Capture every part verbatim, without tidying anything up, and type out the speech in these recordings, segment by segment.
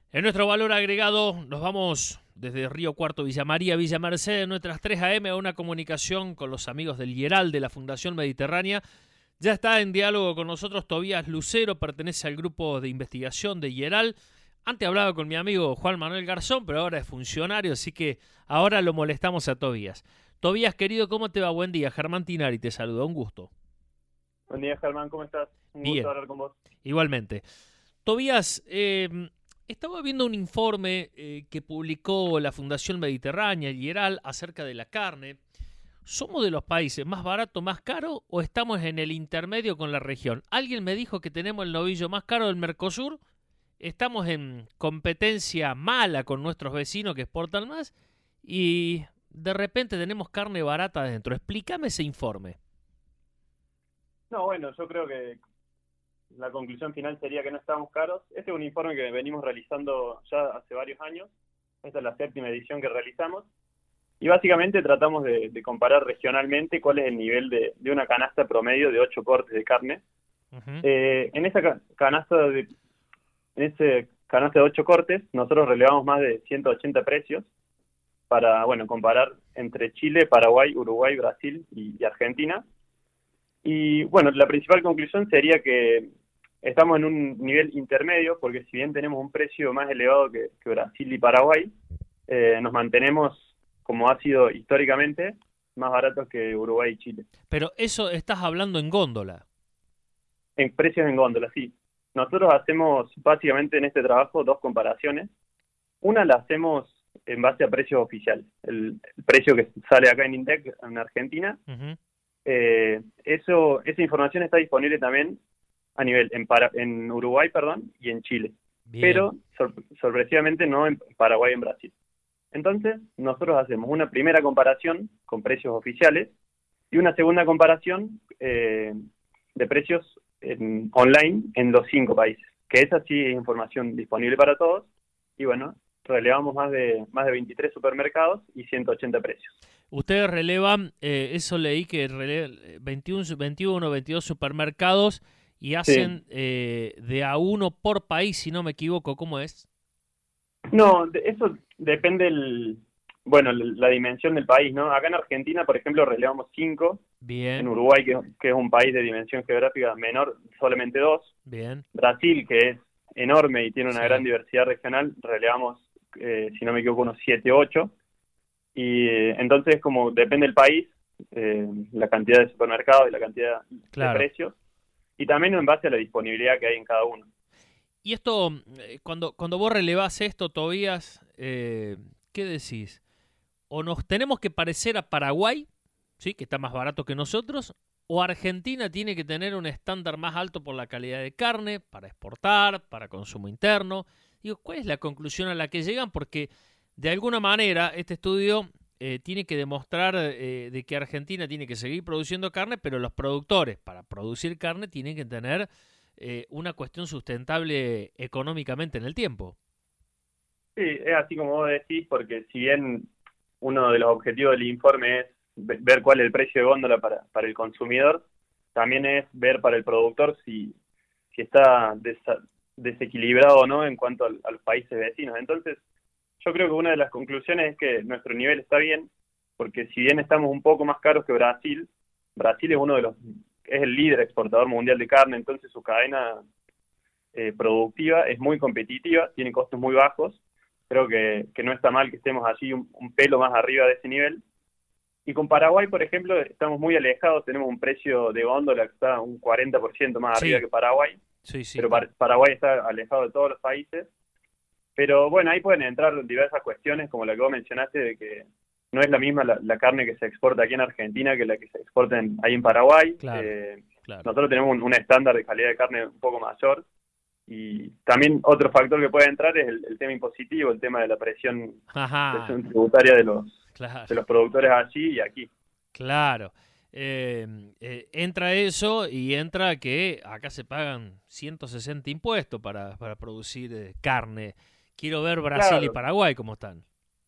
En nuestro valor agregado nos vamos desde Río Cuarto, Villa María, Villa Mercedes, nuestras tres A M a una comunicación con los amigos del IERAL de la Fundación Mediterránea. Ya está en diálogo con nosotros Tobías Lucero, pertenece al grupo de investigación de IERAL. Antes hablaba con mi amigo Juan Manuel Garzón, pero ahora es funcionario, así que ahora lo molestamos a Tobías. Tobías, querido, ¿cómo te va? Buen día. Germán Tinari te saluda, un gusto. Buen día, Germán, ¿cómo estás? Un Bien, gusto hablar con vos. Igualmente. Tobías, eh, estaba viendo un informe eh, que publicó la Fundación Mediterránea, el IERAL, acerca de la carne. ¿Somos de los países más barato, más caro o estamos en el intermedio con la región? Alguien me dijo que tenemos el novillo más caro del Mercosur, estamos en competencia mala con nuestros vecinos que exportan más y de repente tenemos carne barata adentro. Explícame ese informe. No, bueno, yo creo que la conclusión final sería que no estamos caros. Este es un informe que venimos realizando ya hace varios años. Esta es la séptima edición que realizamos. Y básicamente tratamos de, de comparar regionalmente cuál es el nivel de, de una canasta promedio de ocho cortes de carne. Uh-huh. Eh, en esa ca- canasta de en ese canasta de ocho cortes, nosotros relevamos más de ciento ochenta precios para, bueno, comparar entre Chile, Paraguay, Uruguay, Brasil y, y Argentina. Y bueno, la principal conclusión sería que estamos en un nivel intermedio, porque si bien tenemos un precio más elevado que, que Brasil y Paraguay, eh, nos mantenemos, como ha sido históricamente, más baratos que Uruguay y Chile. Pero eso estás hablando en góndola. En precios en góndola, sí. Nosotros hacemos básicamente en este trabajo dos comparaciones. Una la hacemos en base a precios oficiales. El, el precio que sale acá en INDEC, en Argentina, uh-huh. Eh, eso, esa información está disponible también a nivel en, para, en Uruguay, perdón, y en Chile. Bien. Pero sor, sorpresivamente no en Paraguay y en Brasil. Entonces, nosotros hacemos una primera comparación con precios oficiales y una segunda comparación eh, de precios en, online en los cinco países, que esa sí es información disponible para todos. Y bueno, relevamos más de más de veintitrés supermercados y ciento ochenta precios. Ustedes relevan, eh, eso leí que relevan veintiuno, veintiuno, veintidós supermercados y hacen sí. eh, de a uno por país, si no me equivoco, ¿cómo es? No, de, eso depende el, bueno, la dimensión del país, ¿no? Acá en Argentina, por ejemplo, relevamos cinco. Bien. En Uruguay, que, que es un país de dimensión geográfica menor, solamente dos. Bien. Brasil, que es enorme y tiene una sí. gran diversidad regional, relevamos, eh, si no me equivoco, unos siete, ocho. Y eh, entonces, como depende del país, eh, la cantidad de supermercados y la cantidad claro. de precios, y también en base a la disponibilidad que hay en cada uno. Y esto, cuando, cuando vos relevás esto, Tobías, eh, ¿qué decís? ¿O nos tenemos que parecer a Paraguay, sí, que está más barato que nosotros, o Argentina tiene que tener un estándar más alto por la calidad de carne, para exportar, para consumo interno? Digo, ¿cuál es la conclusión a la que llegan? Porque de alguna manera este estudio eh, tiene que demostrar eh, de que Argentina tiene que seguir produciendo carne, pero los productores para producir carne tienen que tener eh, una cuestión sustentable económicamente en el tiempo. Sí, es así como vos decís, porque si bien uno de los objetivos del informe es ver cuál es el precio de góndola para, para el consumidor, también es ver para el productor si, si está desa- desequilibrado o no en cuanto a, a los países vecinos. Entonces, yo creo que una de las conclusiones es que nuestro nivel está bien, porque si bien estamos un poco más caros que Brasil, Brasil es uno de los es el líder exportador mundial de carne, entonces su cadena eh, productiva es muy competitiva, tiene costos muy bajos. Creo que, que no está mal que estemos allí un, un pelo más arriba de ese nivel. Y con Paraguay, por ejemplo, estamos muy alejados, tenemos un precio de góndola que está un cuarenta por ciento más sí. arriba que Paraguay, sí, sí, pero claro. Paraguay está alejado de todos los países. Pero bueno, ahí pueden entrar diversas cuestiones, como la que vos mencionaste, de que no es la misma la, la carne que se exporta aquí en Argentina que la que se exporta en, ahí en Paraguay. Claro, eh, claro. Nosotros tenemos un, un estándar de calidad de carne un poco mayor. Y también otro factor que puede entrar es el, el tema impositivo, el tema de la presión, presión tributaria de los, claro. de los productores allí y aquí. Claro. Eh, eh, entra eso y entra que acá se pagan ciento sesenta impuestos para, para producir eh, carne. Quiero ver Brasil claro. y Paraguay cómo están.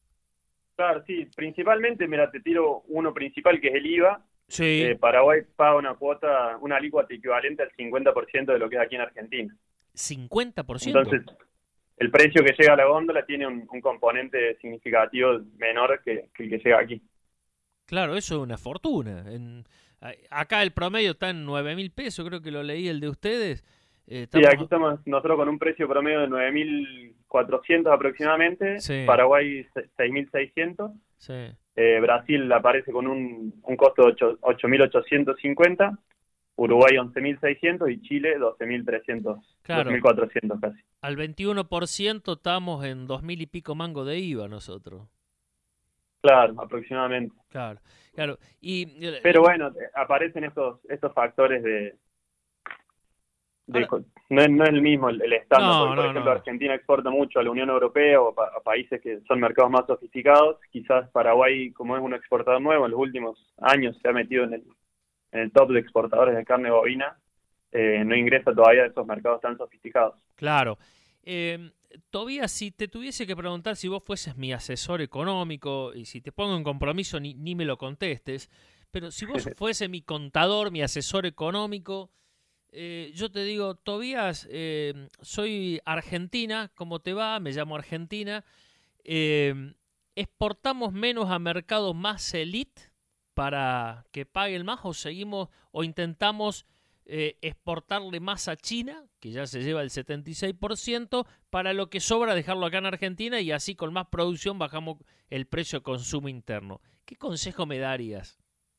Claro, sí. Principalmente, mira, te tiro uno principal que es el I V A. Sí. Eh, Paraguay paga una cuota, una alícuota equivalente al cincuenta por ciento de lo que es aquí en Argentina. ¿cincuenta por ciento? Entonces, el precio que llega a la góndola tiene un, un componente significativo menor que, que el que llega aquí. Claro, eso es una fortuna. En, acá el promedio está en nueve mil pesos, creo que lo leí el de ustedes. Eh, Sí, estamos... aquí estamos nosotros con un precio promedio de nueve mil cuatrocientos aproximadamente, Sí, Paraguay seis mil seiscientos, sí. eh, Brasil aparece con un, un costo de ocho mil ochocientos cincuenta, Uruguay once mil seiscientos y Chile doce mil trescientos, Claro, doce mil cuatrocientos casi. al veintiuno por ciento estamos en dos mil y pico mango de I V A nosotros. Claro, aproximadamente. Claro, claro. Y, Pero bueno, eh, aparecen estos estos factores de... de ahora, no, es, no es el mismo el, el estándar, no, porque por no, ejemplo no. Argentina exporta mucho a la Unión Europea o pa- a países que son mercados más sofisticados. Quizás Paraguay, como es un exportador nuevo, en los últimos años se ha metido en el, en el top de exportadores de carne bovina, eh, no ingresa todavía a esos mercados tan sofisticados. Claro. Eh, Tobías, si te tuviese que preguntar si vos fueses mi asesor económico, y si te pongo en compromiso ni, ni me lo contestes, pero si vos fuese mi contador, mi asesor económico, eh, yo te digo, Tobías, eh, soy argentina, ¿cómo te va? Me llamo Argentina. Eh, ¿Exportamos menos a mercados más elite para que paguen más o seguimos o intentamos eh, exportarle más a China, que ya se lleva el setenta y seis por ciento, para lo que sobra dejarlo acá en Argentina y así con más producción bajamos el precio de consumo interno? ¿Qué consejo me darías?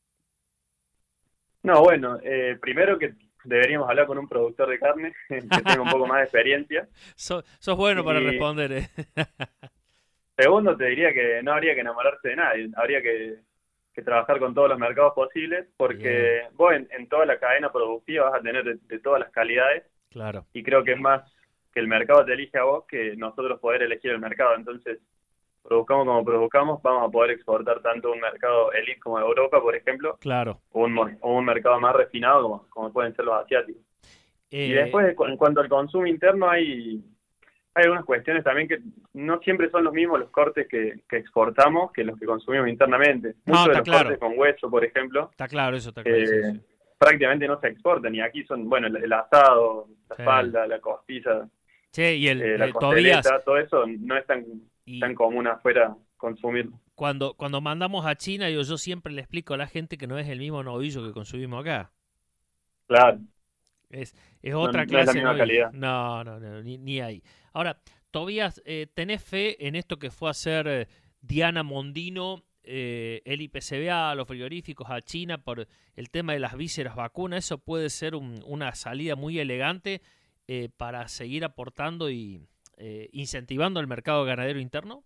No, bueno, eh, primero que deberíamos hablar con un productor de carne que tenga un poco más de experiencia. So, sos bueno para Y responder, ¿eh? segundo, te diría que no habría que enamorarse de nadie, habría que, que trabajar con todos los mercados posibles, porque Bien, vos en, en toda la cadena productiva vas a tener de, de todas las calidades, claro. y creo que es más que el mercado te elige a vos que nosotros poder elegir el mercado. Entonces, produzcamos como produzcamos, vamos a poder exportar tanto a un mercado elite como a Europa, por ejemplo, Claro. o un, mo- o un mercado más refinado como, como pueden ser los asiáticos. Y Eh, después, en cuanto al consumo interno, hay, hay algunas cuestiones también que no siempre son los mismos los cortes que, que exportamos que los que consumimos internamente. no, Muchos de está los claro. cortes con hueso, por ejemplo, Está claro, eso está claro. Sí, eh, sí. prácticamente no se exportan, y aquí son, bueno, el, el asado, la Sí. espalda, la costilla, Che, y el eh, la eh, Tobías, costeleta, todo eso no es tan, y tan común afuera consumirlo. cuando, cuando mandamos a China, yo, yo siempre le explico a la gente que no es el mismo novillo que consumimos acá. Claro, Es, es no, otra no es la clase de misma novillo. calidad. No, no, no, ni, ni ahí. Ahora, Tobías, eh, ¿tenés fe en esto que fue a hacer eh, Diana Mondino, eh, el I P C B A, los frigoríficos a China por el tema de las vísceras vacunas? ¿Eso puede ser un, una salida muy elegante eh, para seguir aportando y eh, incentivando el mercado ganadero interno?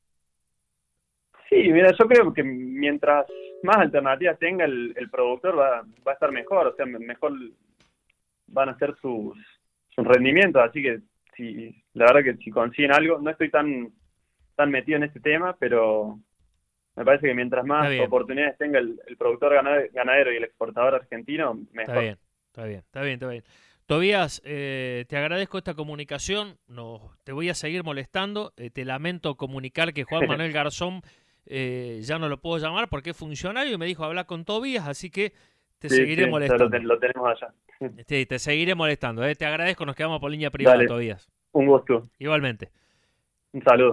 Sí, mira, yo creo que mientras más alternativas tenga el, el productor va, va a estar mejor, o sea, me- mejor van a ser sus, sus rendimientos, así que si, la verdad que si consiguen algo, no estoy tan, tan metido en este tema, pero me parece que mientras Está más bien, oportunidades tenga el, el productor ganade- ganadero y el exportador argentino, está mejor. bien, está bien, está bien, está bien. Tobías, eh, te agradezco esta comunicación, no, te voy a seguir molestando, eh, te lamento comunicar que Juan Manuel Garzón eh, ya no lo puedo llamar porque es funcionario y me dijo hablar con Tobías, así que te Sí, seguiré sí, ya lo, ten- molestando. lo tenemos allá. Sí, te seguiré molestando, eh, te agradezco, nos quedamos por línea privada, Dale, Tobías. un gusto, Igualmente. un saludo.